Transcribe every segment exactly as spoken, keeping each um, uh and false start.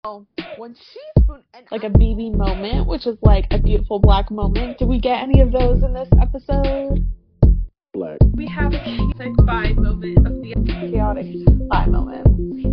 When she spoon and like a B B moment, which is like a beautiful black moment. Did we get any of those in this episode? Black. We have a chaotic vibe moment of the chaotic vibe moment.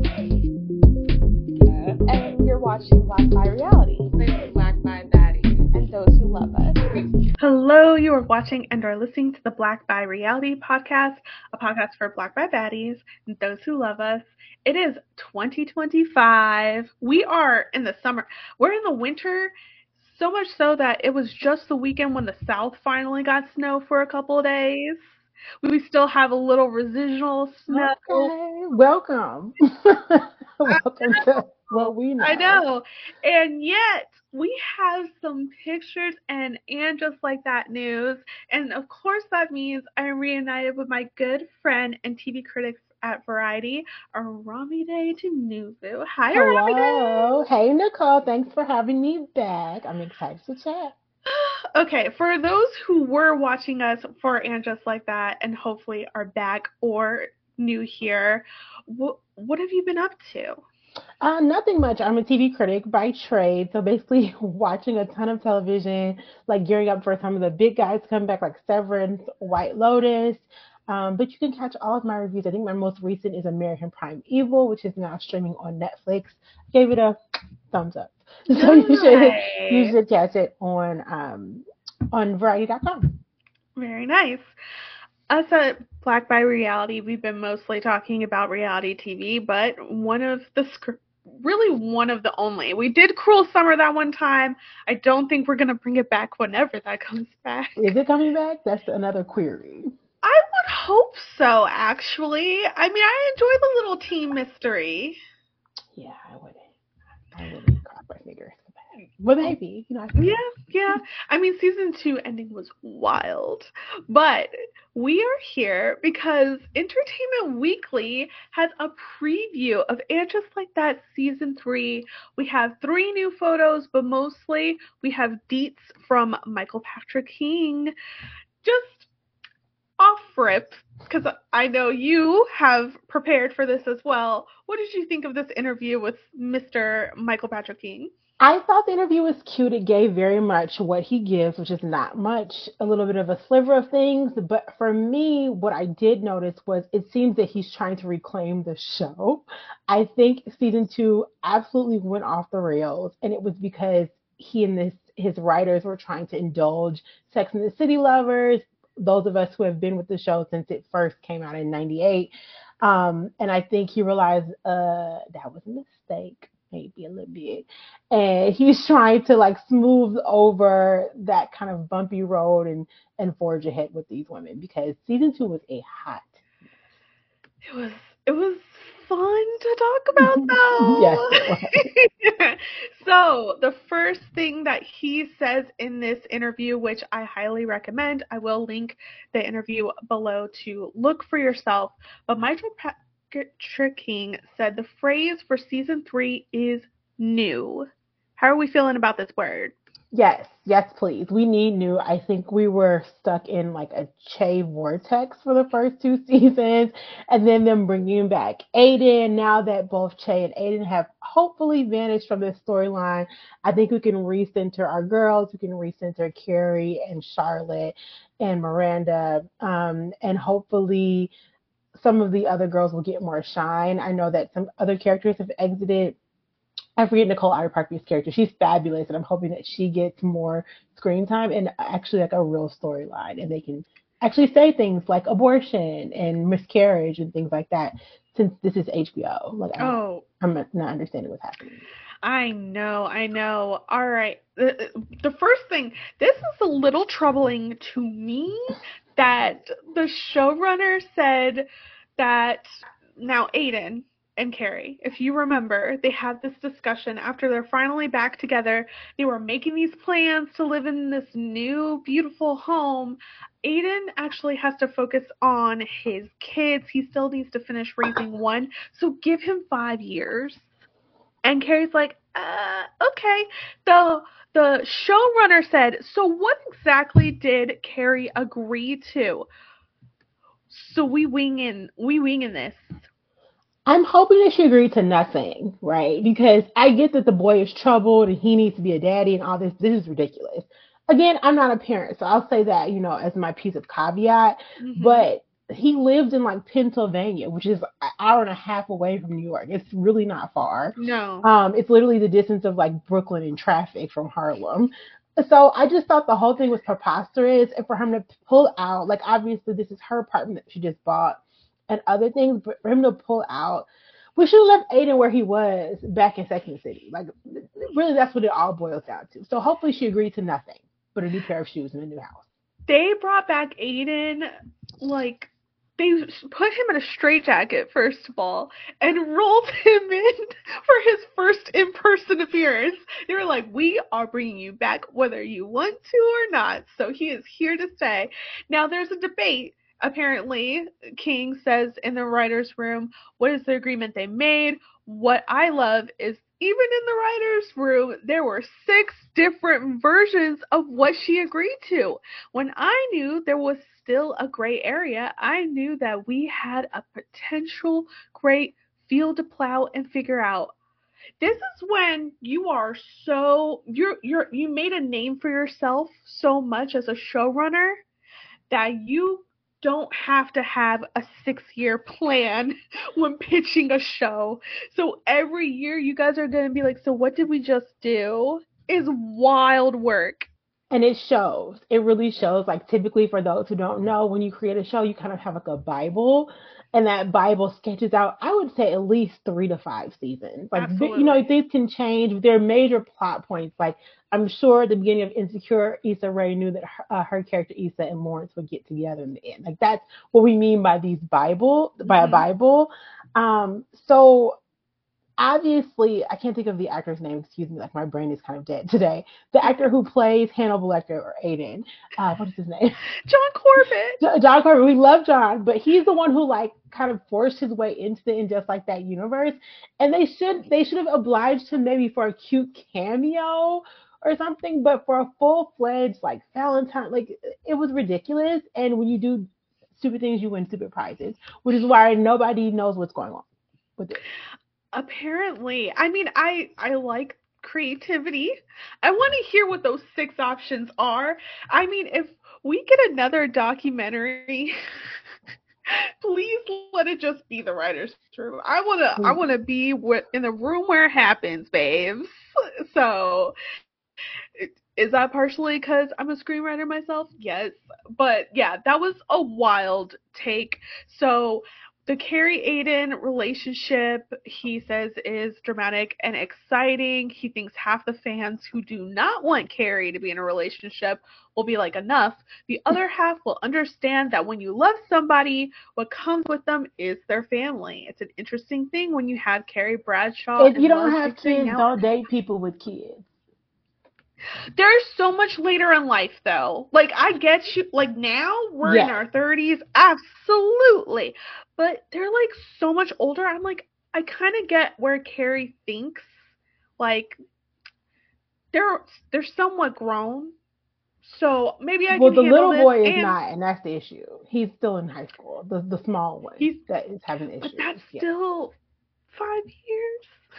Uh, and you're watching Black by Reality. Black by Baddies. And those who love us. Hello, you are watching and are listening to the Black by Reality podcast, a podcast for Black by Baddies and those who love us. It is twenty twenty-five. We are in the summer. We're in the winter, so much so that it was just the weekend when the South finally got snow for a couple of days. We still have a little residual snow. Okay. Welcome. Welcome to what we know. I know. And yet, we have some pictures and and just like that news. And of course, that means I'm reunited with my good friend and T V critic at Variety, Aramide Tinubu. Hi, Hello. Aramide. Hey, Nicole. Thanks for having me back. I'm excited to chat. Okay, for those who were watching us for And Just Like That and hopefully are back or new here, what, what have you been up to? Uh, nothing much. I'm a T V critic by trade, so basically watching a ton of television, like gearing up for some of the big guys coming back, like Severance, White Lotus. Um, but you can catch all of my reviews. I think my most recent is American Primeval, which is now streaming on Netflix. Gave it a thumbs up. So Nice. you should you should catch it on um, on variety dot com. Very nice. Us at Black by Reality, we've been mostly talking about reality T V, but one of the sc- really one of the only. We did Cruel Summer that one time. I don't think we're gonna bring it back whenever that comes back. Is it coming back? That's another query. I would hope so, actually. I mean, I enjoy the little teen mystery. Yeah, I wouldn't. I wouldn't cross my fingers. But maybe, you know. I Yeah, yeah. I mean, season two ending was wild. But we are here because Entertainment Weekly has a preview of And Just Like That season three. We have three new photos, but mostly we have deets from Michael Patrick King. Just off rip, because I know you have prepared for this as well. What did you think of this interview with Mister Michael Patrick King? I thought the interview was cute. It gave very much what he gives, which is not much, a little bit of a sliver of things. But for me, what I did notice was it seems that he's trying to reclaim the show. I think season two absolutely went off the rails, and it was because he and this, his writers were trying to indulge Sex and the City lovers, those of us who have been with the show since it first came out in ninety-eight. Um, and I think he realized uh, that was a mistake. Maybe a little bit, and he's trying to like smooth over that kind of bumpy road and and forge ahead with these women, because season two was a hot mess. It was it was fun to talk about though. Yes, it was. So the first thing that he says in this interview, which I highly recommend, I will link the interview below to look for yourself. But Michael Patrick King said the phrase for season three is new. How are we feeling about this word? Yes, yes, please. We need new. I think we were stuck in like a Che vortex for the first two seasons, and then them bringing back Aiden. Now that both Che and Aiden have hopefully vanished from this storyline, I think we can recenter our girls. We can recenter Carrie and Charlotte and Miranda, um, and hopefully some of the other girls will get more shine. I know that some other characters have exited. I forget Nicole Auer-Parker's character. She's fabulous, and I'm hoping that she gets more screen time and actually like a real storyline, and they can actually say things like abortion and miscarriage and things like that, since this is H B O. Like, I'm, oh. I'm not understanding what's happening. I know, I know. All right. The, the first thing, this is a little troubling to me that the showrunner said that now Aiden and Carrie, if you remember, they had this discussion after they're finally back together. They were making these plans to live in this new, beautiful home. Aiden actually has to focus on his kids. He still needs to finish raising one. So give him five years. And Carrie's like, uh, okay. The the showrunner said, so what exactly did Carrie agree to? So we wing in, we wing in this. I'm hoping that she agreed to nothing, right? Because I get that the boy is troubled and he needs to be a daddy and all this. This is ridiculous. Again, I'm not a parent, so I'll say that, you know, as my piece of caveat. Hmm. But he lived in like Pennsylvania, which is an hour and a half away from New York. It's really not far. No. Um, it's literally the distance of like Brooklyn in traffic from Harlem. So I just thought the whole thing was preposterous, and for him to pull out, like obviously this is her apartment that she just bought and other things, but for him to pull out, we should have left Aiden where he was back in Second City. Like, really, that's what it all boils down to. So hopefully she agreed to nothing but a new pair of shoes in a new house. They brought back Aiden, like, they put him in a straitjacket, first of all, and rolled him in for his first in-person appearance. They were like, we are bringing you back whether you want to or not. So he is here to stay. Now, there's a debate. Apparently, King says in the writer's room, what is the agreement they made? What I love is even in the writer's room, there were six different versions of what she agreed to. When I knew there was still a gray area, I knew that we had a potential great field to plow and figure out. This is when you are so you're you're you made a name for yourself so much as a showrunner that you don't have to have a six-year plan when pitching a show. So every year you guys are going to be like, so what did we just do? Is wild work. And it shows. It really shows. Like, typically, for those who don't know, when you create a show, you kind of have like a Bible, and that Bible sketches out, I would say, at least three to five seasons. Like, you know, Absolutely. things can change. There are major plot points. Like, I'm sure at the beginning of Insecure, Issa Rae knew that her, uh, her character Issa and Lawrence would get together in the end. Like, that's what we mean by these Bible, by a Mm-hmm. Bible. Um, so obviously, I can't think of the actor's name. Excuse me, like my brain is kind of dead today. The actor who plays Hannibal Lecter or Aiden, uh, what is his name? John Corbett. John Carver. We love John, but he's the one who like kind of forced his way into the In Just Like That universe, and they should they should have obliged him maybe for a cute cameo or something, but for a full fledged like Valentine, like it was ridiculous. And when you do stupid things, you win stupid prizes, which is why nobody knows what's going on with it. Apparently, I mean, I I like creativity. I want to hear what those six options are. I mean, if we get another documentary, please let it just be the writer's room. I wanna I wanna be in the room where it happens, babes. So, is that partially because I'm a screenwriter myself? Yes, but yeah, that was a wild take. So the Carrie Aiden relationship, he says, is dramatic and exciting. He thinks half the fans who do not want Carrie to be in a relationship will be like, enough. The other half will understand that when you love somebody, what comes with them is their family. It's an interesting thing when you have Carrie Bradshaw If you and don't Leslie have sitting kids, out. don't date people with kids. There's so much later in life, though. Like, I get you. Like, now we're Yes. in our thirties. Absolutely. But they're, like, so much older. I'm like, I kind of get where Carrie thinks. Like, they're they're somewhat grown. So maybe I Well, can the handle little this. boy is And not, and that's the issue. He's still in high school. The the small one he's, that is having issues. but that's Yeah. still five years.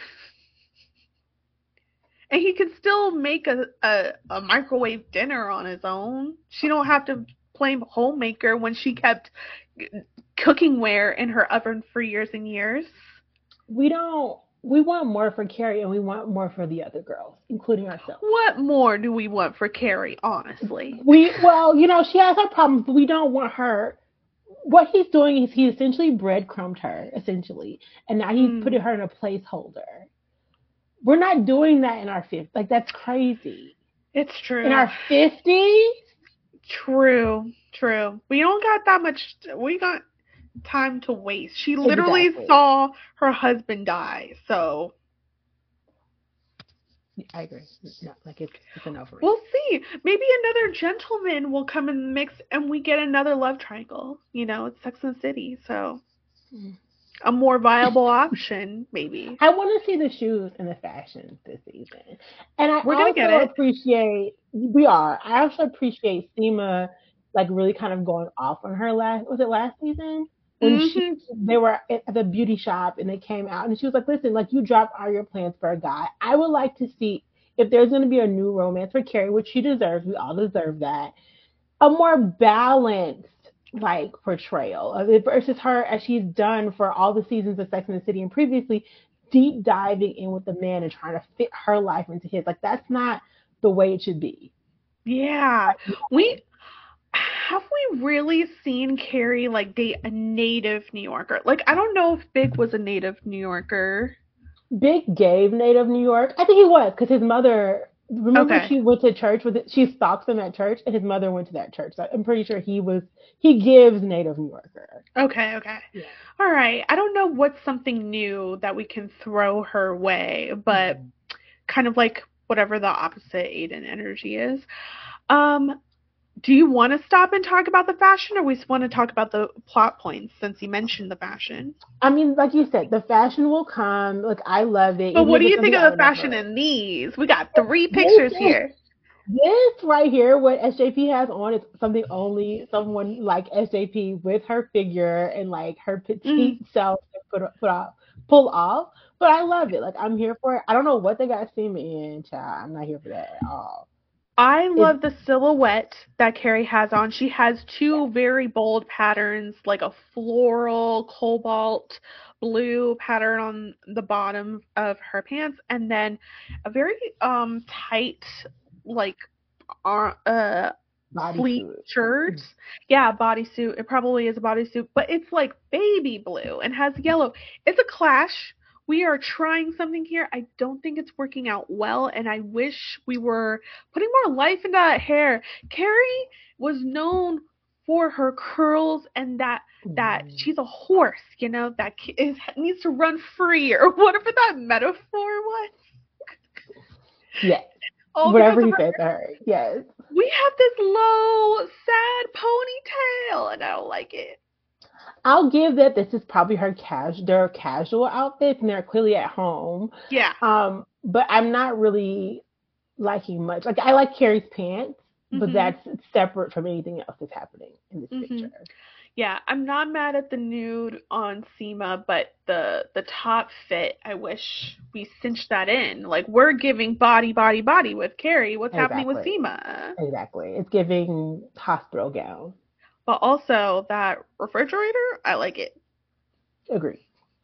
And he can still make a, a, a microwave dinner on his own. She don't have to play homemaker when she kept cookingware in her oven for years and years. We don't. We want more for Carrie, and we want more for the other girls, including ourselves. What more do we want for Carrie, honestly? We well, you know, she has her problems, but we don't want her. What he's doing is he essentially breadcrumbed her, essentially, and now he's Mm. putting her in a placeholder. We're not doing that in our fifties. Like, that's crazy. It's true. In our fifties? True, true. We don't got that much. We got time to waste. She literally Exactly. saw her husband die. So I agree. No, like it's, it's enough for me. we'll see. Maybe another gentleman will come in the mix and we get another love triangle. You know, it's Sex and the City, so Mm. a more viable option, maybe. I want to see the shoes and the fashion this season. And I We're gonna also get it. appreciate, we are, I also appreciate Seema, like, really kind of going off on her last, was it last season? when she Mm-hmm. they were at the beauty shop and they came out and she was like, listen, like you dropped all your plans for a guy. I would like to see if there's going to be a new romance for Carrie, which she deserves. We all deserve that. A more balanced like portrayal of it versus her as she's done for all the seasons of Sex and the City and previously deep diving in with the man and trying to fit her life into his. Like that's not the way it should be. Yeah. We have we really seen Carrie like date a native New Yorker? Like I don't know if Big was a native New Yorker. Big gave native New York. I think he was because his mother. Remember, Okay. she went to church with it. She stalks him at church, and his mother went to that church. So I'm pretty sure he was. He gives native New Yorker. Okay, okay. Yeah. All right. I don't know what's something new that we can throw her way, but Mhm. kind of like whatever the opposite Aiden energy is. Um, do you want to stop and talk about the fashion, or we want to talk about the plot points since you mentioned the fashion? I mean, like you said, the fashion will come. Like I love it. But Even what if do it's you think something of I the would fashion never. in these? We got three This pictures is here. this right here. What S J P has on is something only someone like S J P with her figure and like her Mm. petite self can put put off pull off. But I love it. Like I'm here for it. I don't know what they got Sima in, child. I'm not here for that at all. I It's love the silhouette that Carrie has on. She has two very bold patterns, like a floral cobalt blue pattern on the bottom of her pants, and then a very um tight, like uh, uh fleet bodysuit. shirt. Yeah, bodysuit. It probably is a bodysuit, but it's like baby blue and has yellow. It's a clash. We are trying something here. I don't think it's working out well, and I wish we were putting more life into that hair. Carrie was known for her curls and that that Mm. she's a horse, you know, that is, needs to run free or whatever that metaphor was. Yes. All Whatever because he of her. said to her. Yes. We have this low, sad ponytail, and I don't like it. I'll give that this is probably her cash their casual outfits and they're clearly at home. Yeah. Um, but I'm not really liking much. Like I like Carrie's pants, but Mhm. that's separate from anything else that's happening in this Mhm. picture. Yeah, I'm not mad at the nude on Seema, but the the top fit, I wish we cinched that in. Like we're giving body, body, body with Carrie. What's happening with Exactly. Seema? Exactly. It's giving hospital gown. But also that refrigerator, I like it. Agree.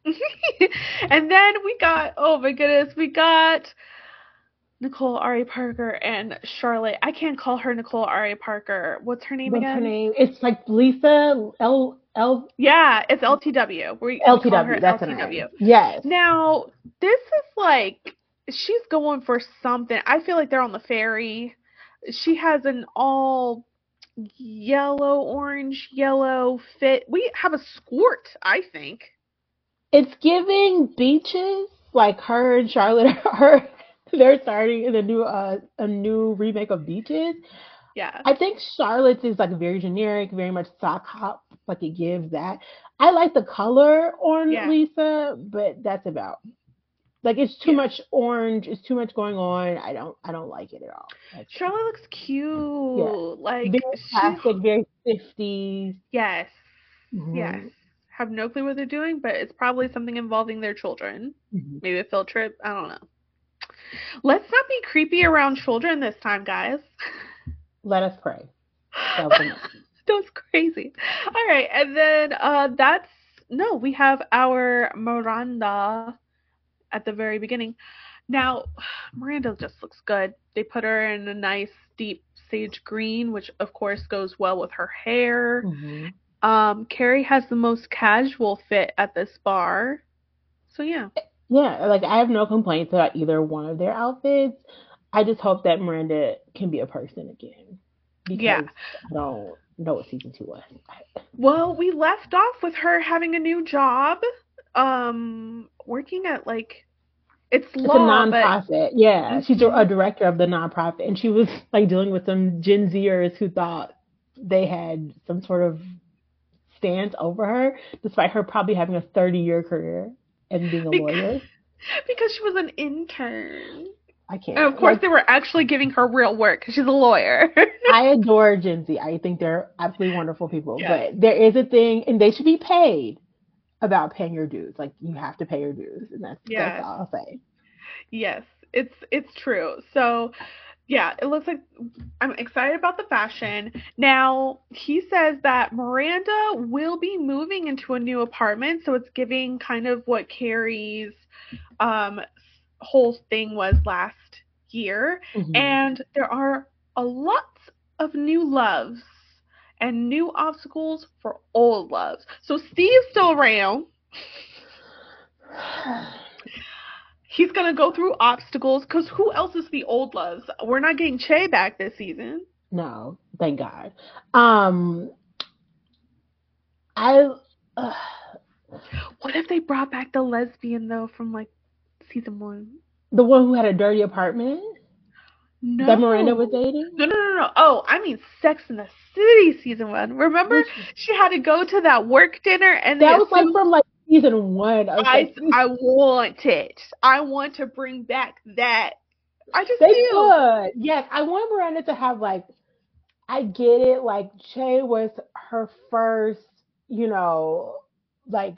And then we got, oh my goodness, we got Nicole Ari Parker and Charlotte. I can't call her Nicole Ari Parker. What's her name What's again? her name? It's like Lisa L L Yeah, it's L T W. We, we L T W. call her That's L T her W. name. Yes. Now, this is like, she's going for something. I feel like they're on the ferry. She has an all yellow, orange, yellow fit. We have a skirt, I think. It's giving beaches like her and Charlotte. Her they're starting in a new uh a new remake of Beaches. Yeah. I think Charlotte's is like very generic, very much sock hop, like it gives that. I like the color on Yeah. Lisa, but that's about like it's too Yeah. much orange. It's too much going on. I don't I don't like it at all. That's Charlotte looks cute. yeah, Like, very she, classic, very fifties. yes, yes. Mm-hmm. Have no clue what they're doing, but it's probably something involving their children. Mm-hmm. Maybe a field trip. I don't know. Let's not be creepy around children this time, guys. Let us pray. That was amazing. That was crazy. All right, and then uh, that's no. We have our Miranda at the very beginning. Now, Miranda just looks good. They put her in a nice deep sage green, which of course goes well with her hair. Mm-hmm. Um, Carrie has the most casual fit at this bar. So yeah. Yeah, like I have no complaints about either one of their outfits. I just hope that Miranda can be a person again because Yeah. I don't know what season two was. Well, we left off with her having a new job, um, working at like it's It's a law, but nonprofit. Yeah, she's a, a Mhm. director of the nonprofit, and she was like dealing with some Gen Zers who thought they had some sort of stance over her, despite her probably having a thirty-year career and being a because, lawyer. because she was an intern. I can't. And of course, like, they were actually giving her real work because she's a lawyer. I adore Gen Z. I think they're absolutely wonderful people. Yes. But there is a thing, and they should be paid about paying your dues. Like, you have to pay your dues, and that's Yes. that's all I'll say. Yes, it's it's true. So, yeah, it looks like I'm excited about the fashion. Now, he says that Miranda will be moving into a new apartment, so it's giving kind of what Carrie's um whole thing was last year. Mhm. And there are a lot of new loves and new obstacles for old loves. So Steve's still around. He's going to go through obstacles because who else is the old loves? We're not getting Che back this season. No, thank God. Um, I. Uh, What if they brought back the lesbian, though, from, like, season one? the one who had a dirty apartment No. that Miranda was dating? No, no, no, no. Oh, I mean Sex in the City season one. Remember? Which, she had to go to that work dinner and that they was like assumed- from like season one. I, was I, like, I want it. I want to bring back that. I just they do. could. Yes, I want Miranda to have like, I get it, like Che was her first, you know, like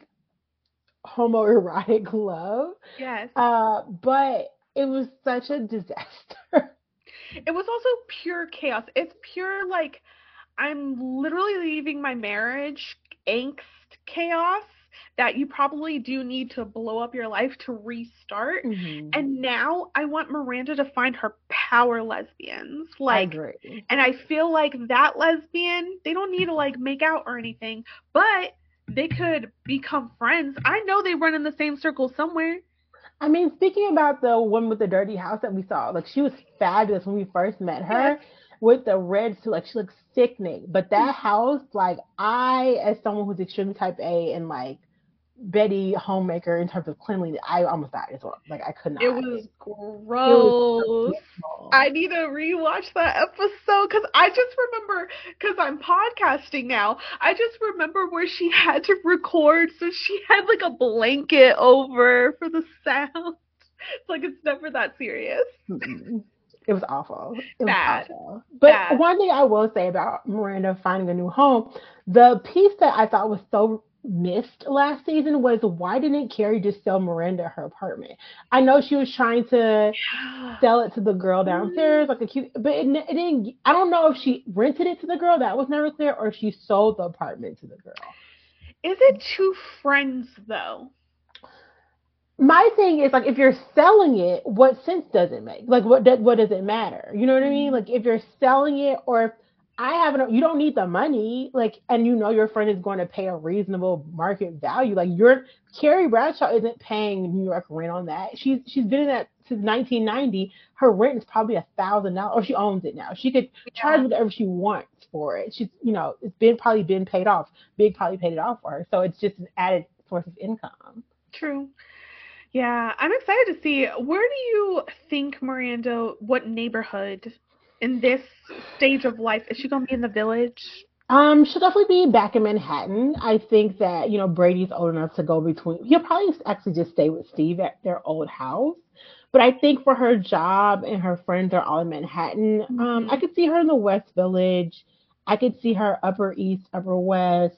homoerotic love. Yes. Uh, but it was such a disaster. It was also pure chaos. It's pure, like, I'm literally leaving my marriage angst chaos that you probably do need to blow up your life to restart. Mm-hmm. And now I want Miranda to find her power lesbians. I Like, agree. and I feel like that lesbian, they don't need to, like, make out or anything, but they could become friends. I know they run in the same circle somewhere. I mean, speaking about the one with the dirty house that we saw, like, she was fabulous when we first met her. Yes. With the red suit, like, she looks sickening. But that house, like, I, as someone who's extremely type A and like Betty homemaker in terms of cleanliness, I almost died as well. Like, I could not. It was gross. It was so I need to rewatch that episode because I just remember, because I'm podcasting now, I just remember where she had to record, so she had like a blanket over for the sound. It's like it's never that serious. Mm-mm. It was awful. It was Bad. awful. But Bad. one thing I will say about Miranda finding a new home, the piece that I thought was so missed last season was, why didn't Carrie just sell Miranda her apartment? I know she was trying to sell it to the girl downstairs, like a cute, but it, it didn't. I don't know if she rented it to the girl, that was never clear, or if she sold the apartment to the girl. Is it two friends though? My thing is, like, if you're selling it, what sense does it make? Like, what does what does it matter? You know what I mean? Like, if you're selling it, or if I haven't, you don't need the money, like, and you know your friend is going to pay a reasonable market value. Like, your Carrie Bradshaw isn't paying New York rent on that. She's she's been in that since nineteen ninety. Her rent is probably a thousand dollars, or she owns it now. She could charge whatever she wants for it. She's, you know, it's been probably been paid off. Big probably paid it off for her, so it's just an added source of income. True. Yeah, I'm excited to see. Where do you think Miranda, what neighborhood in this stage of life, is she going to be in the Village? Um, she'll definitely be back in Manhattan. I think that, you know, Brady's old enough to go between. He'll probably actually just stay with Steve at their old house. But I think for her job and her friends are all in Manhattan. Mm-hmm. Um, I could see her in the West Village. I could see her Upper East, Upper West.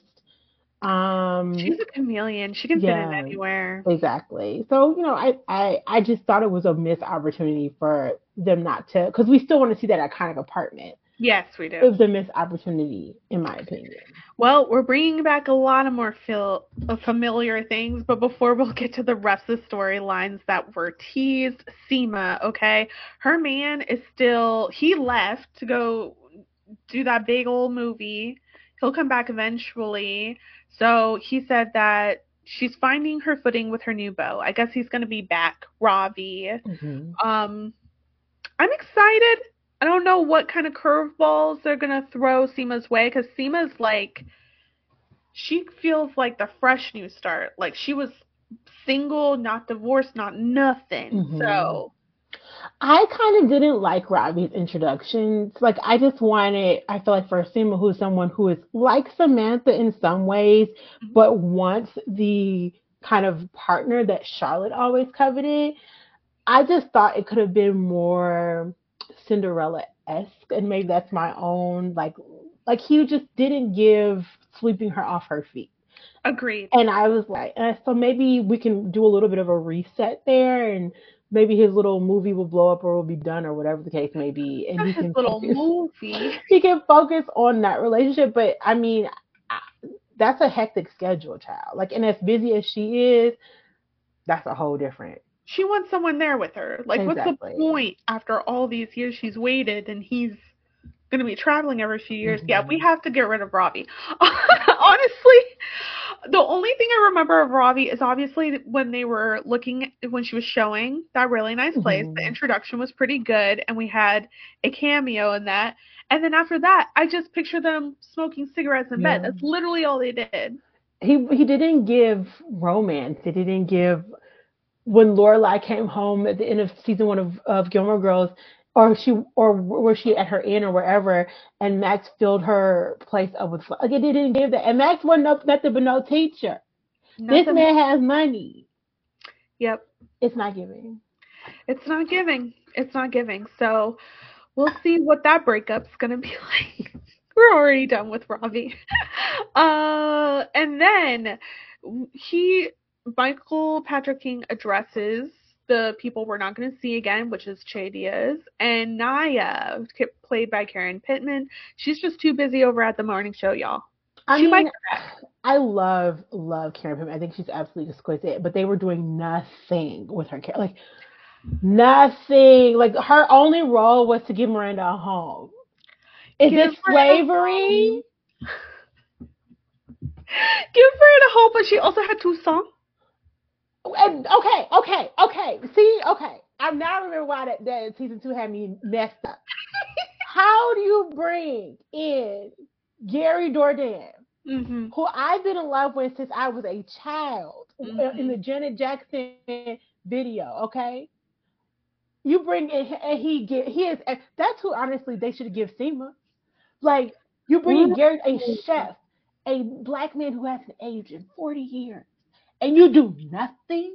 Um, She's a chameleon. She can yeah, fit in anywhere. Exactly. So, you know, I, I, I just thought it was a missed opportunity for them not to, because we still want to see that iconic apartment. Yes, we do. It was a missed opportunity, in my opinion. Well, we're bringing back a lot of more fil- uh, familiar things, but before we'll get to the rest of the storylines that were teased, Seema, okay? Her man is still, he left to go do that big old movie. He'll come back eventually. So he said that she's finding her footing with her new beau. I guess he's going to be back, Ravi. Mm-hmm. Um, I'm excited. I don't know what kind of curveballs they're going to throw Seema's way, because Seema's like, she feels like the fresh new start. Like, she was single, not divorced, not nothing. Mm-hmm. So I kind of didn't like Ravi's introductions. Like, I just wanted, I feel like for Seema, who's someone who is like Samantha in some ways, mm-hmm. but wants the kind of partner that Charlotte always coveted. I just thought it could have been more Cinderella-esque, and maybe that's my own like like he just didn't give sweeping her off her feet. Agreed. And I was like, uh, so maybe we can do a little bit of a reset there, and maybe his little movie will blow up or will be done or whatever the case may be, and he His can little focus. movie. He can focus on that relationship. But I mean, I, that's a hectic schedule, child. Like, and as busy as she is, that's a whole different. She wants someone there with her. Like, Exactly. what's the point after all these years she's waited and he's going to be traveling every few years? Mm-hmm. Yeah, we have to get rid of Ravi. Honestly, the only thing I remember of Ravi is obviously when they were looking, when she was showing that really nice place. Mm-hmm. The introduction was pretty good, and we had a cameo in that. And then after that, I just picture them smoking cigarettes in Yeah. bed. That's literally all they did. He he didn't give romance. He didn't give. When Lorelai came home at the end of season one of, of Gilmore Girls, or she or was she at her inn or wherever, and Max filled her place up with like it didn't give that, and Max wasn't up nothing but no teacher. Nothing. This man has money. Yep. It's not giving. It's not giving. It's not giving. So we'll see what that breakup's gonna be like. We're already done with Ravi. Uh, and then he. Michael Patrick King addresses the people we're not going to see again, which is Che Diaz and Naya, played by Karen Pittman. She's just too busy over at the morning show, y'all. I she mean, might. I love love Karen Pittman. I think she's absolutely exquisite. But they were doing nothing with her, like nothing. Like her only role was to give Miranda a home. Is give this slavery? Give Miranda a home, but she also had two songs. And, okay, okay, okay. See, okay. I now remember why that, that season two had me messed up. How do you bring in Gary Dourdan, mm-hmm. who I've been in love with since I was a child, mm-hmm. in the Janet Jackson video? Okay, you bring in and he get he is that's who honestly they should give SEMA. Like you bring in Gary, a chef, a black man who hasn't aged in forty years. And you do nothing?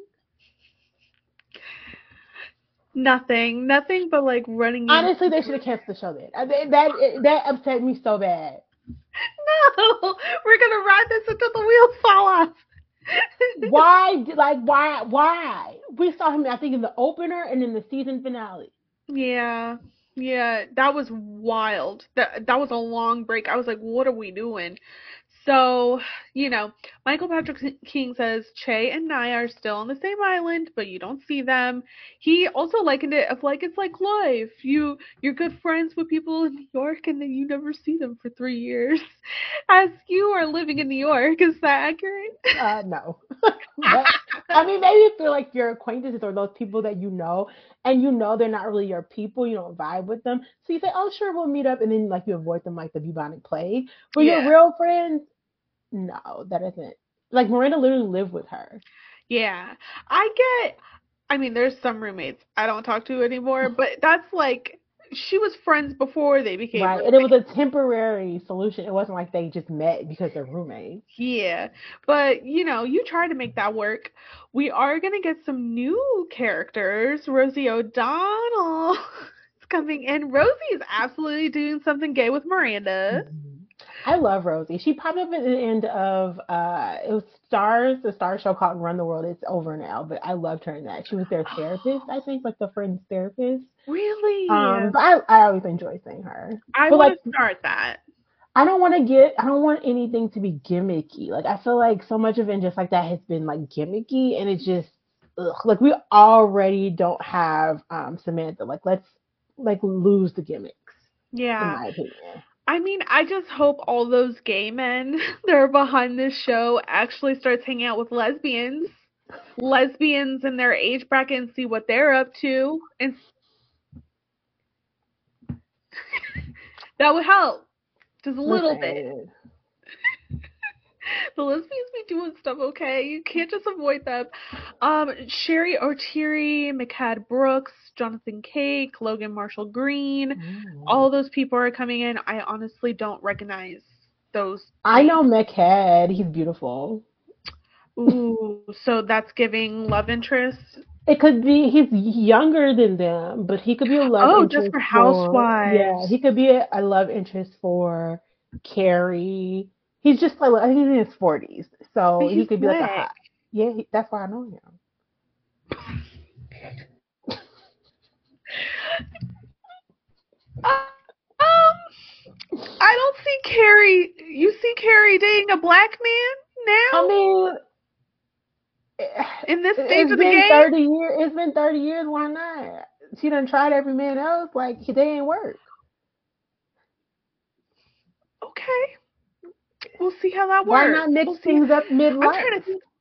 Nothing. Nothing but like running. Honestly, they should have canceled the show then. That, that upset me so bad. No! We're going to ride this until the wheels fall off. Why? Like, why? Why? We saw him, I think, in the opener and in the season finale. Yeah. Yeah. That was wild. That, that was a long break. I was like, what are we doing? So, you know, Michael Patrick King says Che and Naya are still on the same island, but you don't see them. He also likened it of like it's like life. You you're good friends with people in New York, and then you never see them for three years, as you are living in New York. Is that accurate? Uh, no. But, I mean, maybe if they're like your acquaintances or those people that you know, and you know they're not really your people, you don't vibe with them, so you say, "Oh, sure, we'll meet up," and then like you avoid them like the bubonic plague. But yeah. Your real friends. No, that isn't. Like, Miranda literally lived with her. Yeah. I get, I mean, there's some roommates I don't talk to anymore, but that's like, she was friends before they became right, roommates. And it was a temporary solution. It wasn't like they just met because they're roommates. Yeah, but, you know, you try to make that work. We are going to get some new characters. Rosie O'Donnell is coming in. Rosie is absolutely doing something gay with Miranda. Mm-hmm. I love Rosie. She popped up at the end of uh it was Stars, the Star show called Run the World. It's over now, but I loved her in that. She was their therapist, I think, like the friend's therapist. Really? Um, but I I always enjoy seeing her. I but want like, to start that. I don't want to get. I don't want anything to be gimmicky. Like I feel like so much of it just like that has been like gimmicky, and it's just ugh. Like we already don't have um Samantha. Like let's like lose the gimmicks. Yeah. In my opinion. I mean, I just hope all those gay men that are behind this show actually starts hanging out with lesbians. Lesbians in their age bracket and see what they're up to. And that would help. Just a little bit. The lesbians be doing stuff, okay? You can't just avoid them. Um, Sherry O'Teary, Mechad Brooks, Jonathan Cake, Logan Marshall Green, mm. all those people are coming in. I honestly don't recognize those. I know Mechad. He's beautiful. Ooh, so that's giving love interest It could be he's younger than them, but he could be a love Oh, just interest for for yeah, Housewives. he could be a, a love interest for Carrie. He's just like I think he's in his forties, But so he he's could be like a black. hot. Yeah, he, that's why I know him. Uh, um, I don't see Carrie. You see Carrie dating a black man I now mean, in this stage it's of the been game? thirty years. It's been thirty years. Why not? She done tried every man else. Like they ain't work. Okay, we'll see how that Why not works. mix We'll see. things up I'm midlife? trying to think.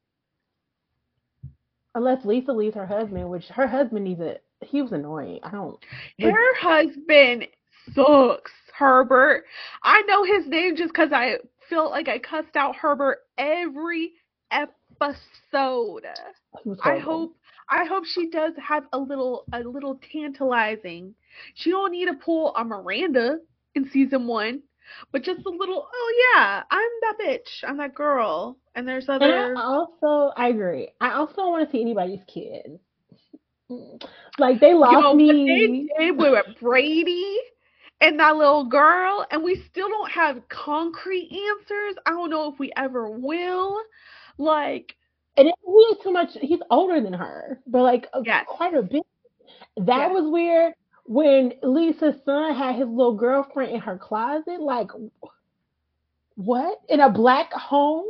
Unless Lisa leaves her husband, which her husband needs a. He was annoying. I don't. But Her husband sucks, Herbert. I know his name just because I feel like I cussed out Herbert every episode. he was I horrible. hope I hope she does have a little a little tantalizing. She don't need to pull a Miranda in season one, but just a little. Oh yeah, I'm that bitch. I'm that girl. And there's And I other. also, I agree. I also don't want to see anybody's kids. Like they lost Yo, what they me. did with Brady and that little girl, and we still don't have concrete answers. I don't know if we ever will. Like, And it, he is too much. He's older than her, but like uh, yes, quite a bit. That yes. was weird. When Lisa's son had his little girlfriend in her closet, like what in a black home?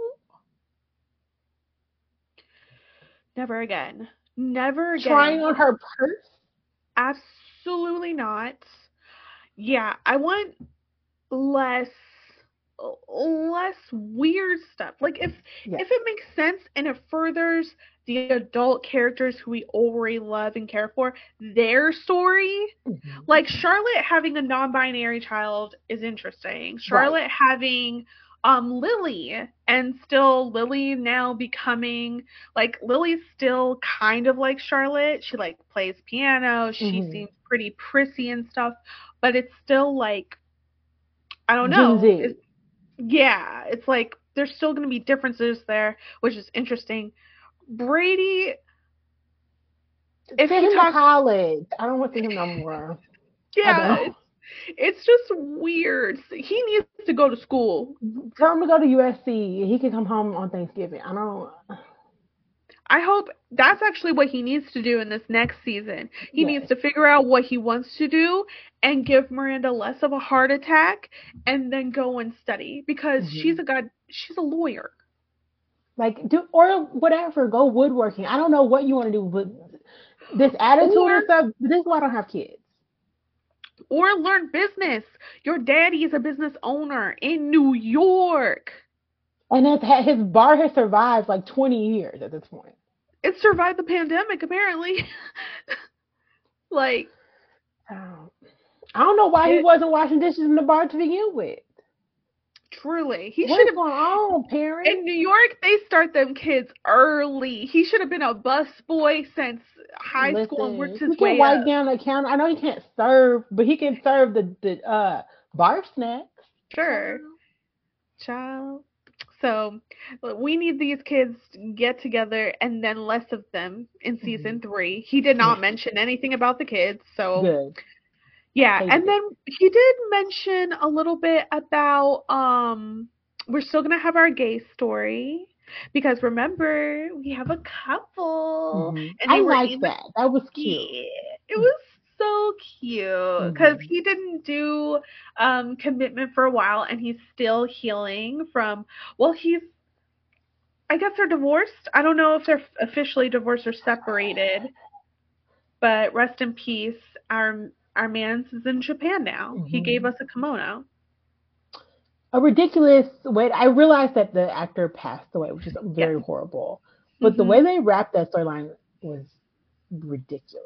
Never again. Never Trying again. on her purse. Absolutely not. Yeah, I want less less weird stuff. Like if Yeah. if it makes sense and it furthers the adult characters who we already love and care for, their story. Mm-hmm. Like Charlotte having a non-binary child is interesting. Charlotte Right. having um Lily and still Lily now becoming like Lily's still kind of like Charlotte. She like plays piano, she Mm-hmm. seems pretty prissy and stuff, but it's still like I don't Gen know. Z. It's, yeah, it's like there's still going to be differences there, which is interesting. Brady, if Send he him to talks, college. I don't want to see him no more. I yeah, don't. it's it's just weird. He needs to go to school. Tell him to go to U S C. He can come home on Thanksgiving. I don't. I hope that's actually what he needs to do in this next season. He Yes. needs to figure out what he wants to do and give Miranda less of a heart attack and then go and study because Mm-hmm. she's a god she's a lawyer. Like do or whatever. Go woodworking. I don't know what you want to do, but this attitude Or and stuff. This is why I don't have kids. or learn business. Your daddy is a business owner in New York. And has had his bar has survived like twenty years at this point. It survived the pandemic apparently. Like Um, I don't know why it, he wasn't washing dishes in the bar to begin with. truly, he What should is have. going on, parents? In New York, they start them kids early. He should have been a bus boy since high Listen, school and worked his he can way wipe up. down the counter. I know he can't serve, but he can serve the the uh, bar snacks. Sure, child. So we need these kids to get together and then less of them in season mm-hmm. three. He did not mention anything about the kids, so good. Yeah, Hated and it. then he did mention a little bit about um we're still gonna have our gay story because remember we have a couple Mm-hmm. and I they were like in that. That was cute. Yeah, it was so cute because Mm-hmm. he didn't do um commitment for a while and he's still healing from well he's I guess they're divorced. I don't know if they're officially divorced or separated, but rest in peace. Our our man's is in Japan now. Mm-hmm. He gave us a kimono. A ridiculous way. I realized that the actor passed away, which is very yes. horrible. But mm-hmm. the way they wrapped that storyline was ridiculous.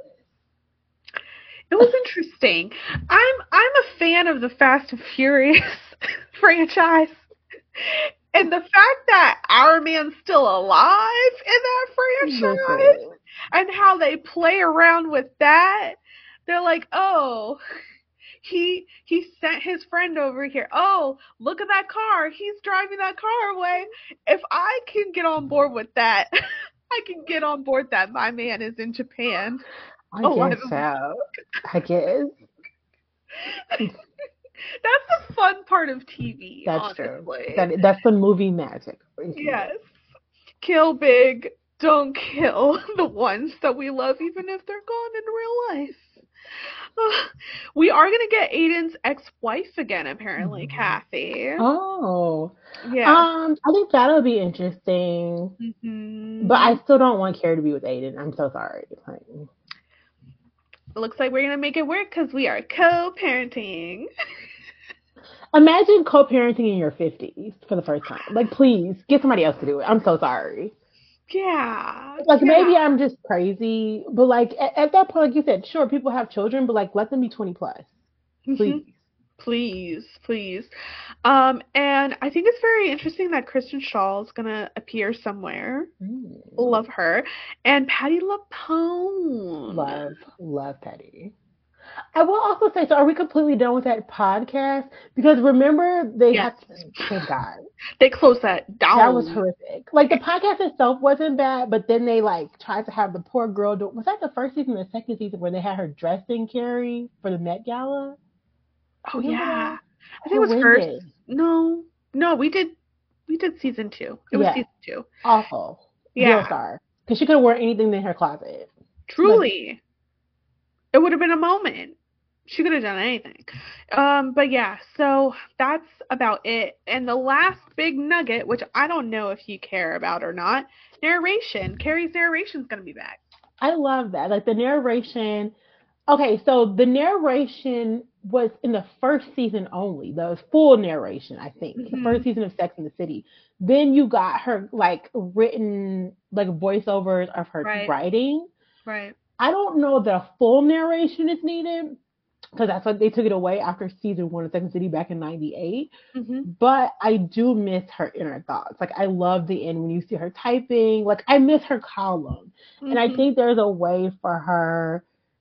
It was interesting. I'm I'm a fan of the Fast and Furious franchise. And the fact that our man's still alive in that franchise Listen. and how they play around with that, they're like, oh, he he sent his friend over here. Oh, look at that car. He's driving that car away. If I can get on board with that, I can get on board that my man is in Japan. I a lot guess of so. I guess. That's the fun part of T V, That's true. honestly. That that's the movie magic. Yes. Kill big, don't kill the ones that we love, even if they're gone in real life. Uh, we are going to get Aiden's ex-wife again, apparently, Mhm. Kathy. Oh. Yeah. Um, I think that'll be interesting. Mm-hmm. But I still don't want Carrie to be with Aiden. I'm so sorry. Like, It looks like we're going to make it work because we are co-parenting. imagine co-parenting in your fifties for the first time. Like, please, get somebody else to do it. I'm so sorry. Yeah. Like, yeah. maybe I'm just crazy, but like at, at that point, like you said, sure, people have children, but like let them be twenty plus, please. Mm-hmm. Please, please. Um, and I think it's very interesting that Kristen Shaw is gonna appear somewhere. Mm. Love her. And Patti LuPone. Love, love Patty. I will also say, so are we completely done with that podcast? Because remember, they Yes. had, thank God. They closed that down. That was horrific. Like, the podcast itself wasn't bad, but then they, like, tried to have the poor girl do, was that the first season or the second season where they had her dressing Carrie for the Met Gala? Oh, Remember yeah. that? I think it was Horrendous. first. No. No, we did we did season two. It was Yeah. season two. Awful. Yeah. Zero star. Because she could have worn anything in her closet. Truly. Like, it would have been a moment. She could have done anything. Um, but yeah, so that's about it. And the last big nugget, which I don't know if you care about or not, narration. Carrie's narration is going to be back. I love that. Like, the narration. Okay, so the narration was in the first season only. The full narration, I think. Mm-hmm. The first season of Sex and the City. Then you got her, like, written, like, voiceovers of her Right. writing. Right. I don't know that a full narration is needed, because that's what they took it away after season one of Sex and the City back in ninety-eight. Mm-hmm. But I do miss her inner thoughts. Like, I love the end when you see her typing. Like, I miss her column. Mm-hmm. And I think there's a way for her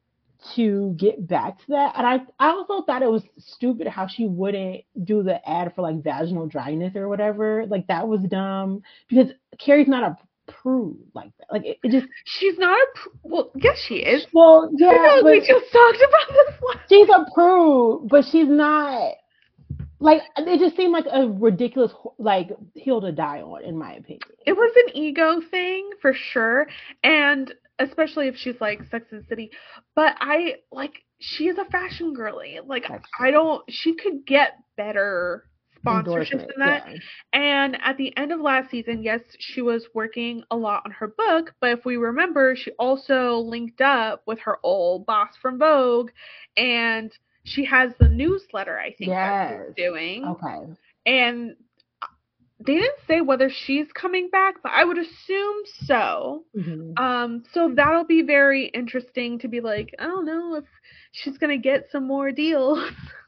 to get back to that. And I, I also thought it was stupid how she wouldn't do the ad for, like, vaginal dryness or whatever. Like, that was dumb. Because Carrie's not a prude like that. Like, it, it just... She's not a... Pr- well, yes, she is. Well, yeah, I know, but... we just talked about this one. She's a prude, but she's not... Like, it just seemed like a ridiculous, like, hill to die on, in my opinion. It was an ego thing, for sure. And especially if she's, like, Sex and the City. But I, like, she is a fashion girly. Like, I don't... She could get better sponsorships than that. Yeah. And at the end of last season, yes, she was working a lot on her book. But if we remember, she also linked up with her old boss from Vogue. And... she has the newsletter, I think, yes. that she's doing. Okay. And they didn't say whether she's coming back, but I would assume so. Mm-hmm. Um, so that'll be very interesting to be like, I don't know if she's going to get some more deals.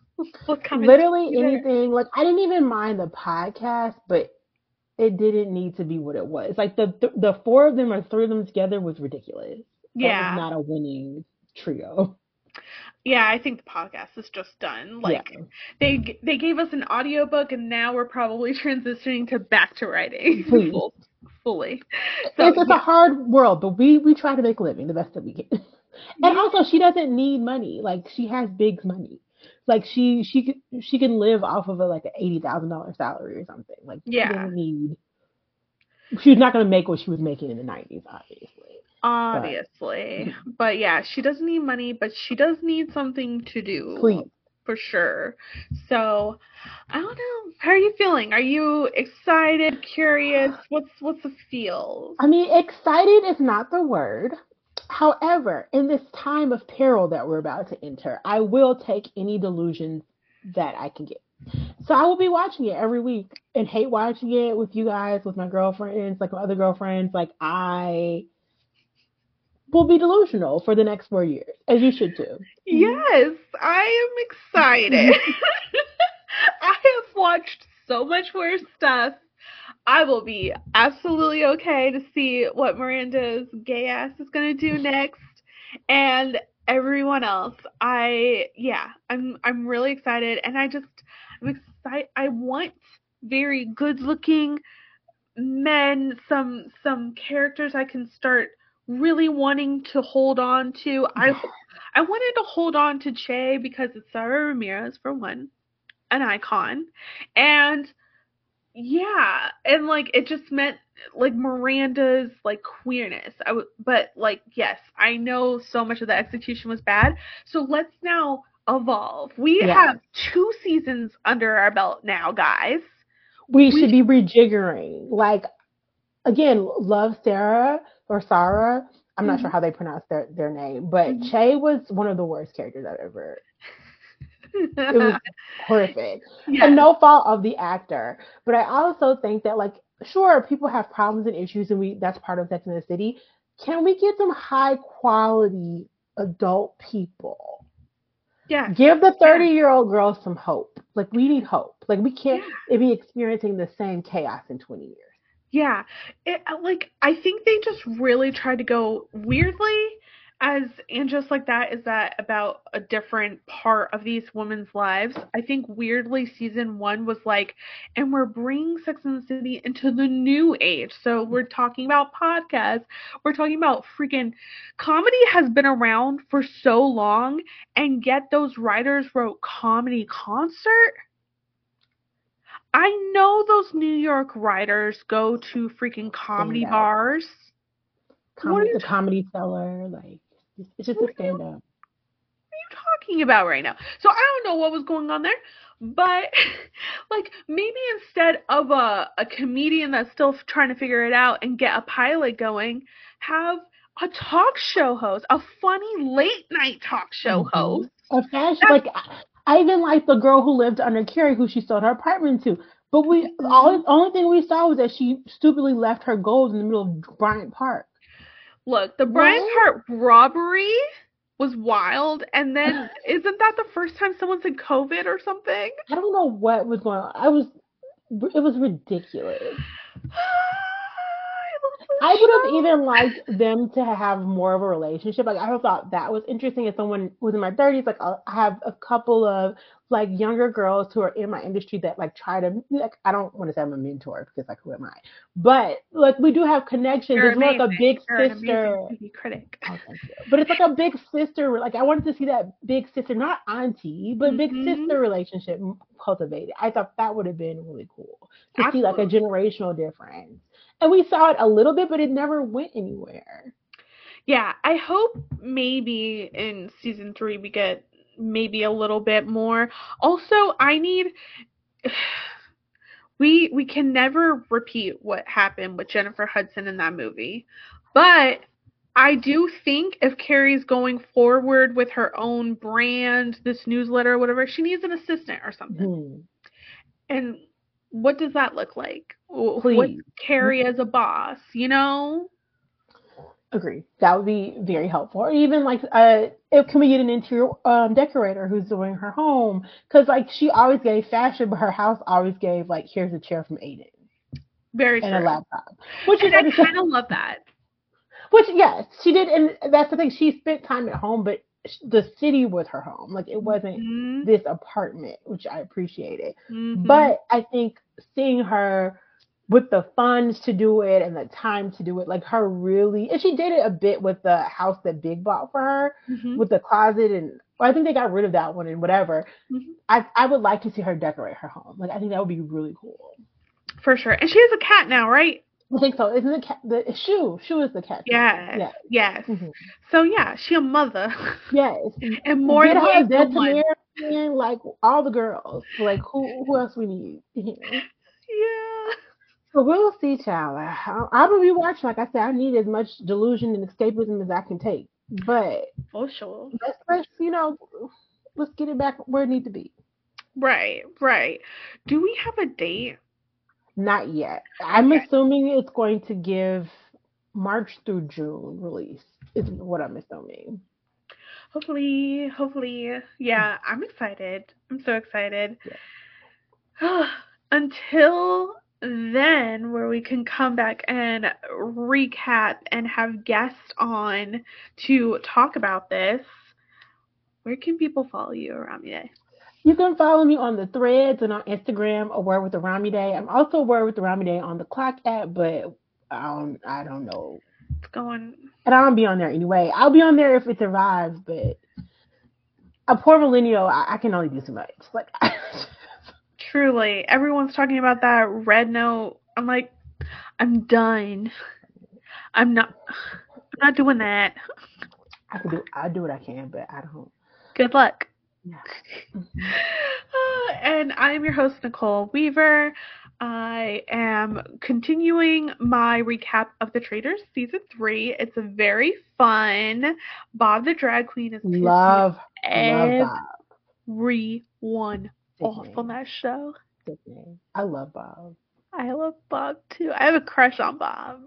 Literally anything. Like, I didn't even mind the podcast, but it didn't need to be what it was. Like, the the, the four of them or three of them together was ridiculous. Yeah. That was not a winning trio. Yeah, I think the podcast is just done. Like, yeah. they they gave us an audiobook, and now we're probably transitioning to back to writing. Please. Full, fully. So, it's it's yeah. a hard world, but we, we try to make a living the best that we can. And yeah. also, she doesn't need money. Like, she has big money. Like, she she can, she can live off of a, like, an eighty thousand dollars salary or something. Like, yeah. she doesn't need... She's not going to make what she was making in the nineties, obviously. Obviously. But, but yeah, she doesn't need money, but she does need something to do. Please. For sure. So, I don't know. How are you feeling? Are you excited, curious? What's what's the feel? I mean, excited is not the word. However, in this time of peril that we're about to enter, I will take any delusions that I can get. So I will be watching it every week and hate watching it with you guys, with my girlfriends, like my other girlfriends. Like, I will be delusional for the next four years, as you should too. Yes, I am excited. I have watched so much worse stuff. I will be absolutely okay to see what Miranda's gay ass is going to do next. And everyone else. I, yeah, I'm, I'm really excited. And I just, I'm excited. I want very good looking men, some some characters I can start really wanting to hold on to. I I wanted to hold on to Che because it's Sarah Ramirez for one, an icon, and yeah, and like it just meant like Miranda's like queerness. I w- but like yes, I know so much of the execution was bad. So let's now evolve. We Yeah. have two seasons under our belt now, guys. We, We should be rejiggering. Like, again, love Sarah or Sarah. I'm not sure Mhm. how they pronounce their, their name, but Mhm. Che was one of the worst characters I've ever. It was horrific. Yes. And no fault of the actor. But I also think that, like, sure, people have problems and issues, and we that's part of Sex and the City. Can we get some high quality adult people? Yes. Give the thirty year old girls some hope. Like, we need hope. Like, we can't Yeah. be experiencing the same chaos in twenty years. Yeah, it, like I think they just really tried to go weirdly, as and just like that is that about a different part of these women's lives. I think weirdly season one was like, and we're bringing Sex and the City into the new age. So we're talking about podcasts, we're talking about freaking comedy has been around for so long, and yet those writers wrote Comedy Concert. I know those New York writers go to freaking comedy Stand up. bars. Com- What are you the ta- comedy seller, like, it's, it's just what a are you, stand up. what are you talking about right now? So I don't know what was going on there, but like maybe instead of a, a comedian that's still trying to figure it out and get a pilot going, have a talk show host, a funny late night talk show Mm-hmm. host. A fashion, That's- like, I, I even like the girl who lived under Carrie, who she sold her apartment to. But we, Mhm. all, the only thing we saw was that she stupidly left her gold in the middle of Bryant Park. Look, the Bryant What? Park robbery was wild, and then isn't that the first time someone said COVID or something? I don't know what was going on. I was, it was ridiculous. I would have even liked them to have more of a relationship. Like, I thought that was interesting as someone who's in my thirties. Like, I have a couple of like younger girls who are in my industry that like try to, like, I don't want to say I'm a mentor because like, who am I? But like, we do have connections. You're It's more like a amazing. big You're an sister. amazing T V critic. Oh, thank you. But it's like a big sister. Like, I wanted to see that big sister, not auntie, but big Mhm. sister relationship cultivated. I thought that would have been really cool to see like a Absolutely. generational difference. And we saw it a little bit, but it never went anywhere. Yeah, I hope maybe in season three we get maybe a little bit more. Also, I need we we can never repeat what happened with Jennifer Hudson in that movie. But I do think if Carrie's going forward with her own brand, this newsletter or whatever, she needs an assistant or something. Hmm. And what does that look like? What's Please. Carrie as a boss, you know? Agree. That would be very helpful. Or even like, uh, if can we get an interior um, decorator who's doing her home? Because like she always gave fashion, but her house always gave like, here's a chair from Aiden Very and true. a laptop, which And is I kind of love that. Which yes, she did, and that's the thing. She spent time at home, but the city was her home. Like it wasn't Mhm. this apartment, which I appreciated. Mhm. But I think seeing her with the funds to do it and the time to do it, like her really, and she did it a bit with the house that Big bought for her, Mhm. with the closet, and well, I think they got rid of that one and whatever. Mhm. I I would like to see her decorate her home. Like I think that would be really cool. For sure. And she has a cat now, right? I think so. Isn't the cat the shoe? Shoe is the cat. Yes. Yes. Yes. Mhm. So yeah, she a mother. Yes. And more Get her ways a than one. veterinarian, like all the girls. Like who who else we need? You know? Yeah. So we'll see, child. I, I will be watching. Like I said, I need as much delusion and escapism as I can take. But For sure. let's let's you know let's get it back where it needs to be. Right, right. Do we have a date? Not yet. I'm Okay. assuming it's going to give March through June release. Is what I'm assuming. Hopefully, hopefully. Yeah, I'm excited. I'm so excited. Until then, where we can come back and recap and have guests on to talk about this, where can people follow you around today? You can follow me on the threads and on Instagram, a word with the Rami Day. I'm also a word with the Rami Day on the Clock app, but I don't I don't know. It's going. And I don't be on there anyway. I'll be on there if it survives, but a poor millennial, I, I can only do so much. Like, Truly, everyone's talking about that red note. I'm like, I'm done. I'm not. I'm not doing that. I can do I do what I can, but I don't. Good luck. Yeah. Mm-hmm. Uh, and I'm your host, Nicole Weaver. I am continuing my recap of The Traitors season three. It's very fun. Bob the drag queen is love love everyone Bob. off on that show. I love Bob. I love Bob too. I have a crush on Bob.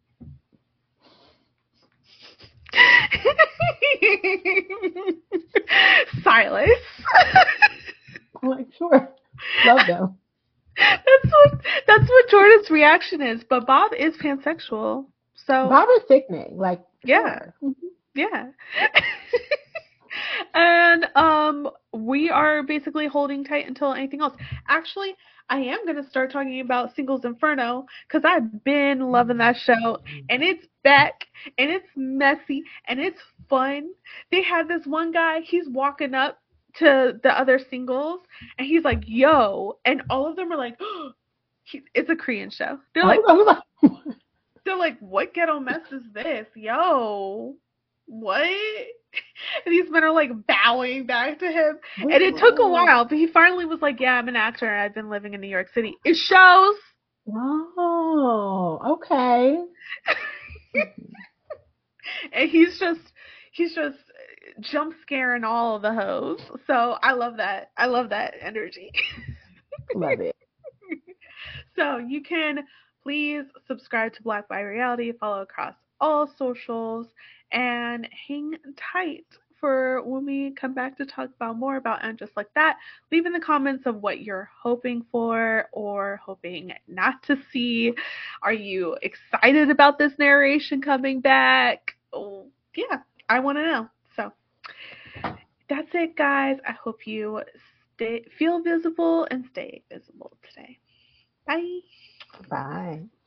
Silas. I'm like, sure. Love them. That's what that's what Jordan's reaction is. But Bob is pansexual. So Bob is sickening. Like, yeah. Sure. Yeah. And um we are basically holding tight until anything else. Actually, I am going to start talking about Singles Inferno because I've been loving that show, and it's back, and it's messy, and it's fun. They had this one guy, he's walking up to the other singles, and he's like, yo, and all of them are like, oh, he, it's a Korean show. They're like, they're like, what ghetto mess is this? Yo, what? And these men are like bowing back to him. And it took a while, but he finally was like, yeah, I'm an actor and I've been living in New York City. It shows. Oh, okay. And he's just, he's just jump scaring all of the hoes. So I love that. I love that energy. Love it. So you can please subscribe to Black by Reality, follow across all socials, and hang tight for when we come back to talk about more about And Just Like That. Leave in the comments of what you're hoping for or hoping not to see. Are you excited about this narration coming back? Oh, yeah, I want to know. So that's it, guys. I hope you stay, feel visible and stay visible today. Bye. Bye.